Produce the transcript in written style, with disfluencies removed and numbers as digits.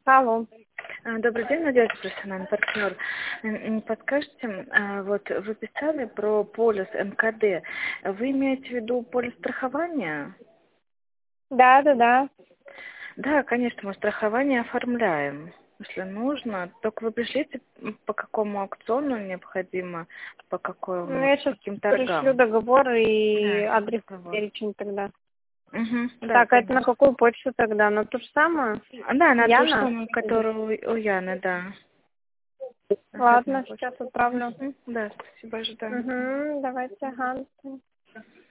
Алло. Добрый день, Надежда, профессиональный партнер. Не подскажете, вот вы писали про полис МКД. Вы имеете в виду полис страхования? Да. Да, конечно, мы страхование оформляем, если нужно. Только вы пришлите, по какому аукциону необходимо, по Ну, я сейчас каким пришлю торгам. договор и Да, адрес договор. перечень тогда. Да, Так, а это на конечно. какую почту тогда? На ту же самую? Да, на ту же Яна? самую, которую у Яны, да. Ладно, сейчас отправлю. Да, спасибо, ожидаю. Угу, давайте, ага.